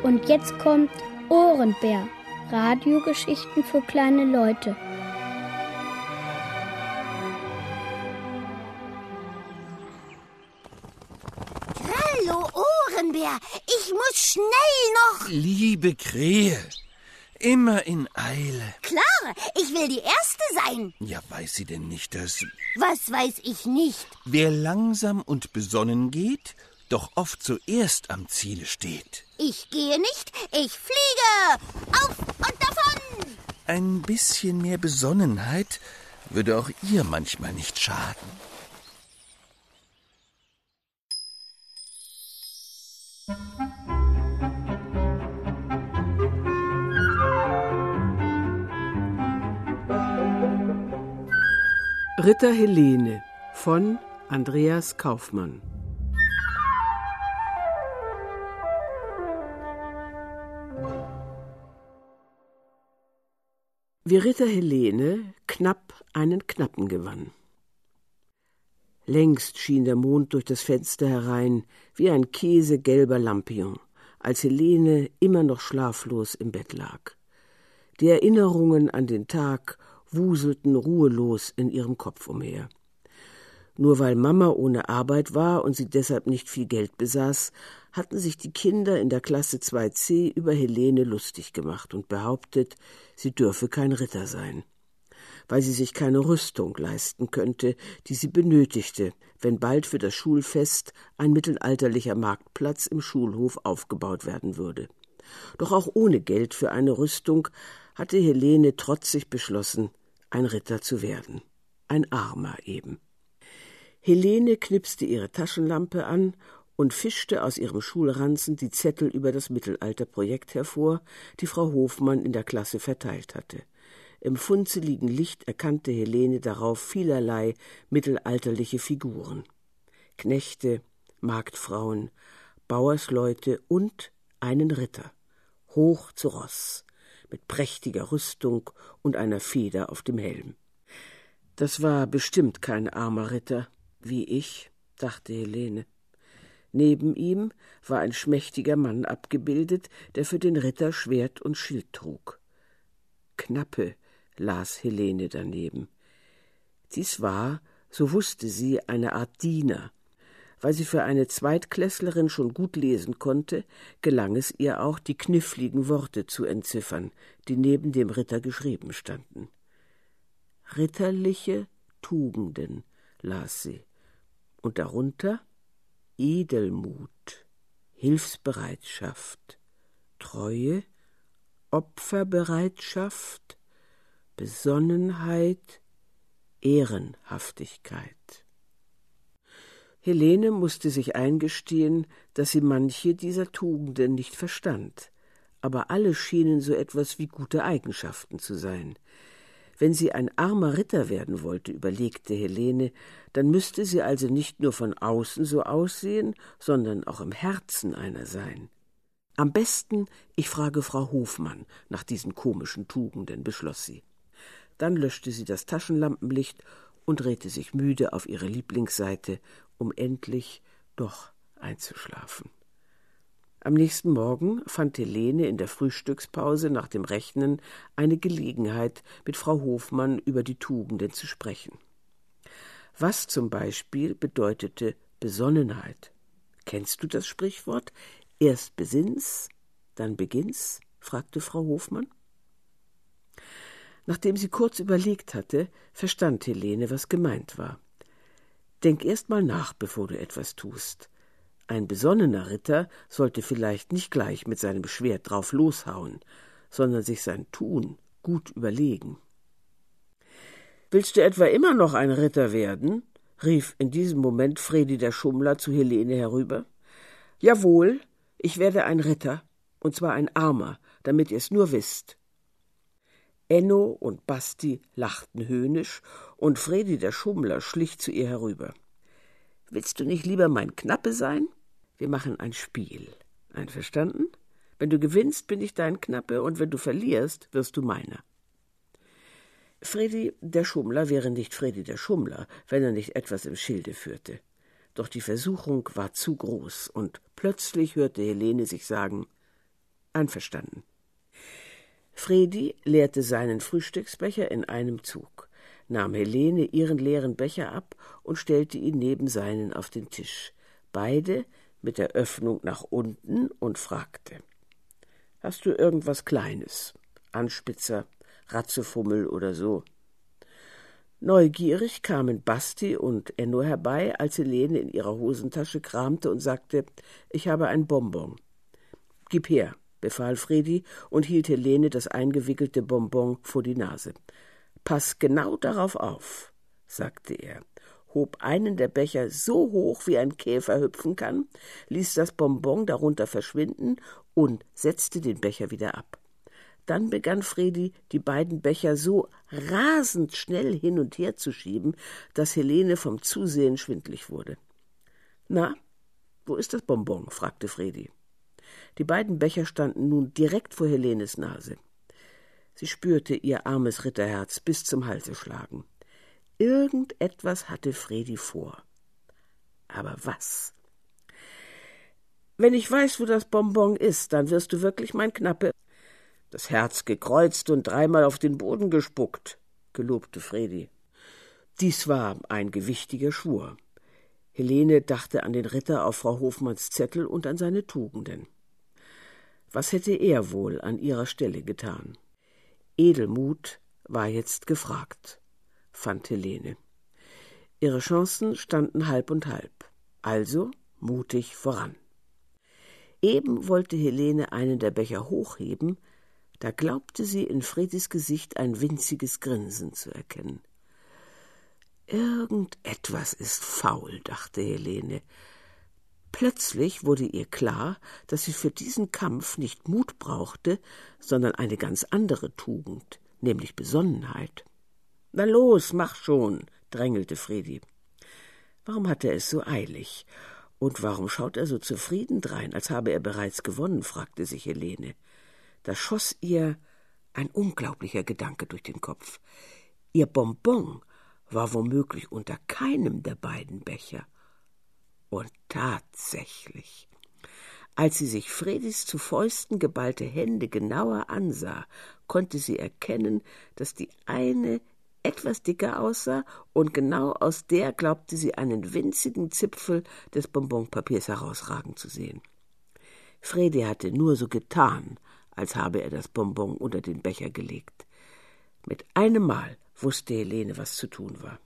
Und jetzt kommt Ohrenbär. Radiogeschichten für kleine Leute. Hallo, Ohrenbär. Ich muss schnell noch... Liebe Krähe, immer in Eile. Klar, ich will die Erste sein. Ja, weiß sie denn nicht, dass... Was weiß ich nicht? Wer langsam und besonnen geht, doch oft zuerst am Ziele steht. Ich gehe nicht, ich fliege. Auf und davon. Ein bisschen mehr Besonnenheit würde auch ihr manchmal nicht schaden. Ritter Helene von Andreas Kaufmann. Wie Ritter Helene knapp einen Knappen gewann. Längst schien der Mond durch das Fenster herein, wie ein käsegelber Lampion, als Helene immer noch schlaflos im Bett lag. Die Erinnerungen an den Tag wuselten ruhelos in ihrem Kopf umher. Nur weil Mama ohne Arbeit war und sie deshalb nicht viel Geld besaß, hatten sich die Kinder in der Klasse 2c über Helene lustig gemacht und behauptet, sie dürfe kein Ritter sein, weil sie sich keine Rüstung leisten könnte, die sie benötigte, wenn bald für das Schulfest ein mittelalterlicher Marktplatz im Schulhof aufgebaut werden würde. Doch auch ohne Geld für eine Rüstung hatte Helene trotzig beschlossen, ein Ritter zu werden. Ein Armer eben. Helene knipste ihre Taschenlampe an und fischte aus ihrem Schulranzen die Zettel über das Mittelalterprojekt hervor, die Frau Hofmann in der Klasse verteilt hatte. Im funzeligen Licht erkannte Helene darauf vielerlei mittelalterliche Figuren. Knechte, Marktfrauen, Bauersleute und einen Ritter, hoch zu Ross, mit prächtiger Rüstung und einer Feder auf dem Helm. Das war bestimmt kein armer Ritter, wie ich, dachte Helene. Neben ihm war ein schmächtiger Mann abgebildet, der für den Ritter Schwert und Schild trug. Knappe, las Helene daneben. Dies war, so wusste sie, eine Art Diener. Weil sie für eine Zweitklässlerin schon gut lesen konnte, gelang es ihr auch, die kniffligen Worte zu entziffern, die neben dem Ritter geschrieben standen. Ritterliche Tugenden, las sie, und darunter Edelmut, Hilfsbereitschaft, Treue, Opferbereitschaft, Besonnenheit, Ehrenhaftigkeit. Helene musste sich eingestehen, dass sie manche dieser Tugenden nicht verstand, aber alle schienen so etwas wie gute Eigenschaften zu sein. Wenn sie ein armer Ritter werden wollte, überlegte Helene, dann müsste sie also nicht nur von außen so aussehen, sondern auch im Herzen einer sein. Am besten, ich frage Frau Hofmann nach diesen komischen Tugenden, beschloss sie. Dann löschte sie das Taschenlampenlicht und drehte sich müde auf ihre Lieblingsseite, um endlich doch einzuschlafen. Am nächsten Morgen fand Helene in der Frühstückspause nach dem Rechnen eine Gelegenheit, mit Frau Hofmann über die Tugenden zu sprechen. Was zum Beispiel bedeutete Besonnenheit? Kennst du das Sprichwort? Erst besinn's, dann beginn's? Fragte Frau Hofmann. Nachdem sie kurz überlegt hatte, verstand Helene, was gemeint war. Denk erst mal nach, bevor du etwas tust. Ein besonnener Ritter sollte vielleicht nicht gleich mit seinem Schwert drauf loshauen, sondern sich sein Tun gut überlegen. »Willst du etwa immer noch ein Ritter werden?« rief in diesem Moment Fredi der Schummler zu Helene herüber. »Jawohl, ich werde ein Ritter, und zwar ein armer, damit ihr's nur wisst.« Enno und Basti lachten höhnisch, und Fredi der Schummler schlich zu ihr herüber. »Willst du nicht lieber mein Knappe sein? Wir machen ein Spiel. Einverstanden? Wenn du gewinnst, bin ich dein Knappe, und wenn du verlierst, wirst du meiner.« Fredi der Schummler wäre nicht Fredi der Schummler, wenn er nicht etwas im Schilde führte. Doch die Versuchung war zu groß, und plötzlich hörte Helene sich sagen: Einverstanden. Fredi leerte seinen Frühstücksbecher in einem Zug, nahm Helene ihren leeren Becher ab und stellte ihn neben seinen auf den Tisch, beide mit der Öffnung nach unten, und fragte: »Hast du irgendwas Kleines? Anspitzer, Ratzefummel oder so?« Neugierig kamen Basti und Enno herbei, als Helene in ihrer Hosentasche kramte und sagte: »Ich habe ein Bonbon.« »Gib her«, befahl Fredi und hielt Helene das eingewickelte Bonbon vor die Nase. »Pass genau darauf auf«, sagte er, hob einen der Becher so hoch, wie ein Käfer hüpfen kann, ließ das Bonbon darunter verschwinden und setzte den Becher wieder ab. Dann begann Fredi, die beiden Becher so rasend schnell hin und her zu schieben, dass Helene vom Zusehen schwindlig wurde. »Na, wo ist das Bonbon?« fragte Fredi. Die beiden Becher standen nun direkt vor Helenes Nase. Sie spürte ihr armes Ritterherz bis zum Halse schlagen. Irgendetwas hatte Fredi vor. Aber was? »Wenn ich weiß, wo das Bonbon ist, dann wirst du wirklich mein Knappe.« »Das Herz gekreuzt und 3-mal auf den Boden gespuckt«, gelobte Fredi. Dies war ein gewichtiger Schwur. Helene dachte an den Ritter auf Frau Hofmanns Zettel und an seine Tugenden. Was hätte er wohl an ihrer Stelle getan? Edelmut war jetzt gefragt, fand Helene. Ihre Chancen standen halb und halb, also mutig voran. Eben wollte Helene einen der Becher hochheben, da glaubte sie in Fredis Gesicht ein winziges Grinsen zu erkennen. Irgendetwas ist faul, dachte Helene. Plötzlich wurde ihr klar, dass sie für diesen Kampf nicht Mut brauchte, sondern eine ganz andere Tugend, nämlich Besonnenheit. »Na los, mach schon«, drängelte Fredi. Warum hat er es so eilig? Und warum schaut er so zufrieden drein, als habe er bereits gewonnen, fragte sich Helene. Da schoss ihr ein unglaublicher Gedanke durch den Kopf. Ihr Bonbon war womöglich unter keinem der beiden Becher. Und tatsächlich, als sie sich Fredis zu Fäusten geballte Hände genauer ansah, konnte sie erkennen, dass die eine etwas dicker aussah, und genau aus der glaubte sie einen winzigen Zipfel des Bonbonpapiers herausragen zu sehen. Fredi hatte nur so getan, als habe er das Bonbon unter den Becher gelegt. Mit einem Mal wusste Helene, was zu tun war.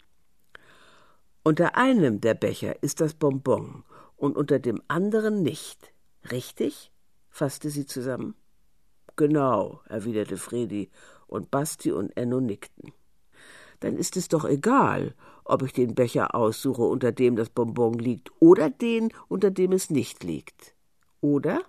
Unter einem der Becher ist das Bonbon und unter dem anderen nicht. Richtig? Fasste sie zusammen. Genau, erwiderte Fredi, und Basti und Enno nickten. Dann ist es doch egal, ob ich den Becher aussuche, unter dem das Bonbon liegt, oder den, unter dem es nicht liegt. Oder?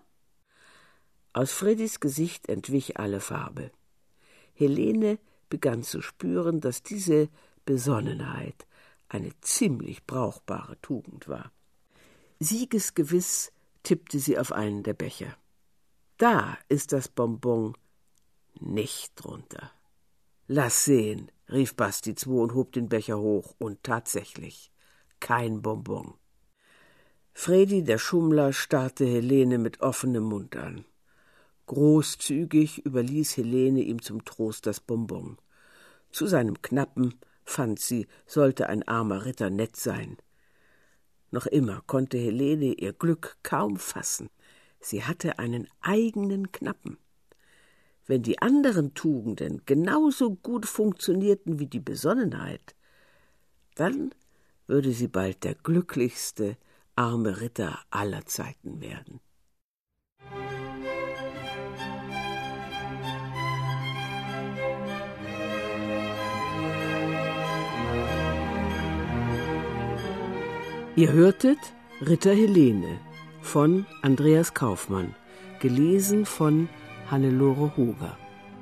Aus Fredis Gesicht entwich alle Farbe. Helene begann zu spüren, dass diese Besonnenheit eine ziemlich brauchbare Tugend war. Siegesgewiss tippte sie auf einen der Becher. Da ist das Bonbon nicht drunter. »Lass sehen«, rief Basti II und hob den Becher hoch, und tatsächlich kein Bonbon. Fredi, der Schummler, starrte Helene mit offenem Mund an. Großzügig überließ Helene ihm zum Trost das Bonbon. Zu seinem Knappen, fand sie, sollte ein armer Ritter nett sein. Noch immer konnte Helene ihr Glück kaum fassen. Sie hatte einen eigenen Knappen. Wenn die anderen Tugenden genauso gut funktionierten wie die Besonnenheit, dann würde sie bald der glücklichste arme Ritter aller Zeiten werden. Ihr hörtet Ritter Helene von Andreas Kaufmann, gelesen von Hannelore Hoger.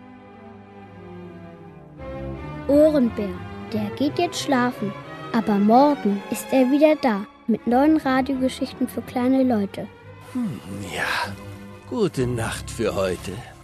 Ohrenbär, der geht jetzt schlafen, aber morgen ist er wieder da mit neuen Radiogeschichten für kleine Leute. Ja, gute Nacht für heute.